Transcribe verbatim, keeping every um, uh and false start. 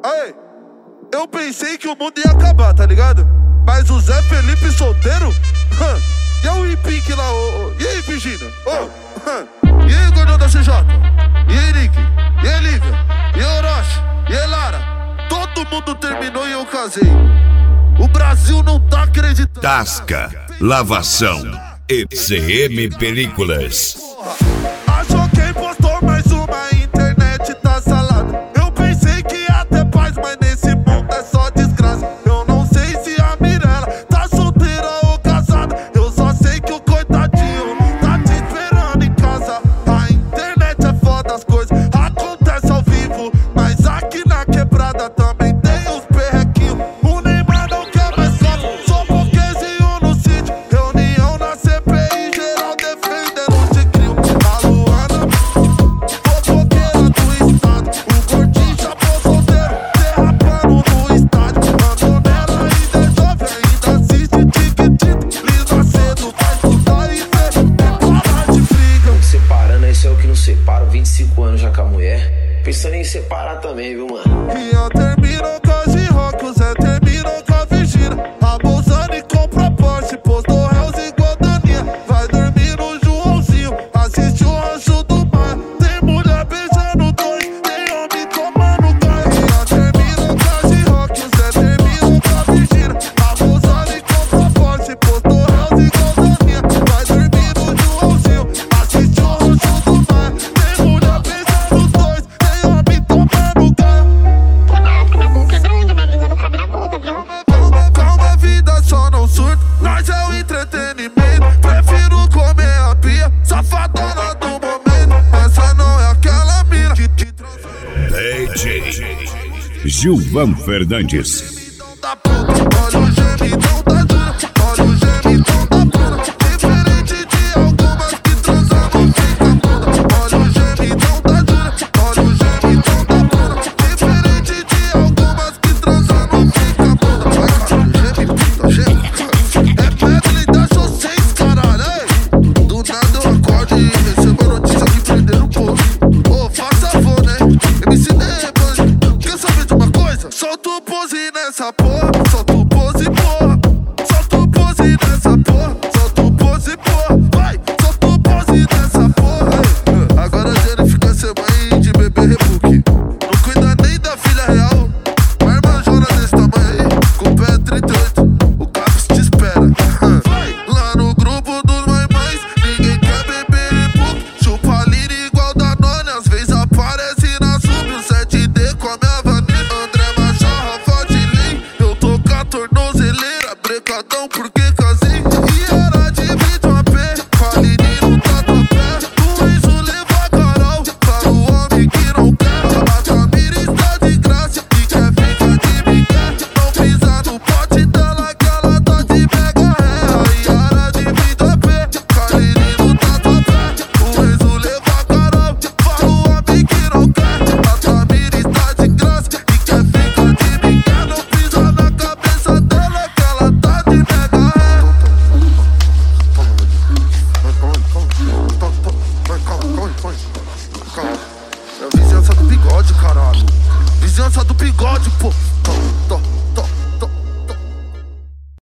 Aê, eu pensei que o mundo ia acabar, tá ligado? Mas o Zé Felipe solteiro? Hã. E o Ipink lá, ô, ô. E aí, Virgínia? Ô, hã. E aí, gordão da C J? E aí, Nick? E aí, Lívia? E aí, Orochi? E aí, Lara? Todo mundo terminou e eu casei. O Brasil não tá acreditando. Tasca, lavação, E C M Películas. Achou quem postou mais uma, internet tá salada. Eu pensei que ia ter paz, mas nesse mundo é só desgraça. Eu não sei se a Mirella tá solteira ou casada. Eu só sei que o coitadinho tá te esperando em casa. A internet é foda, as coisas acontecem ao vivo, mas aqui na quebrada também tem os perrequinhos. O Neymar não quer mais copo, só pouquezinho no sítio. Reunião na C P I, geral defendendo o tigrinho. A Luana, fofoqueira do estado. O gordinho chapou solteiro, derrapando no estádio. Ando nela ainda é jovem, ainda assiste tic-tic. Lisa cedo, vai estudar e ver, tem parar de briga. Separando, esse é o que não separa. vinte e cinco anos já com a mulher. Pensando em separar também, viu, mano? E eu termino com a G-Rock, o Zé terminou com a Virgínia. A Bolsani compra Porsche, postou réus igual Daninha. Vai dormir no Joãozinho, assiste o Rancho do Mar. Tem mulher beijando dois, tem homem tomando gás. E eu termino com a G-Rock, o Zé terminou com a Virgínia. A Bolsani compra Porsche, postou réus igual Daninha. Vai dormir no Joãozinho, assiste o Rancho do Mar. Tem mulher beijando dois, tem homem tomando gás. Calma, a vida só não surta, nós é o entretenimento. Prefiro comer a pia, safadona do momento. Essa não é aquela mina que te transou. D J Gilvan Fernandes. Da puta, olha o gemidão da Jura, olha o gemidão da Bruna. Diferente de algumas que transam não fica muda. Olha o gemidão da Jura, olha o gemidão da Bruna. Diferente de algumas que transam não fica muda. Vai, cara, geme, puta, geme. É medley da show seis, caralho, ei. Do nada eu acordo e recebo a notícia que prenderam o povo. Ô, faça favor, né? M C D, mano, quer saber de uma coisa? Solta o pose nessa porra.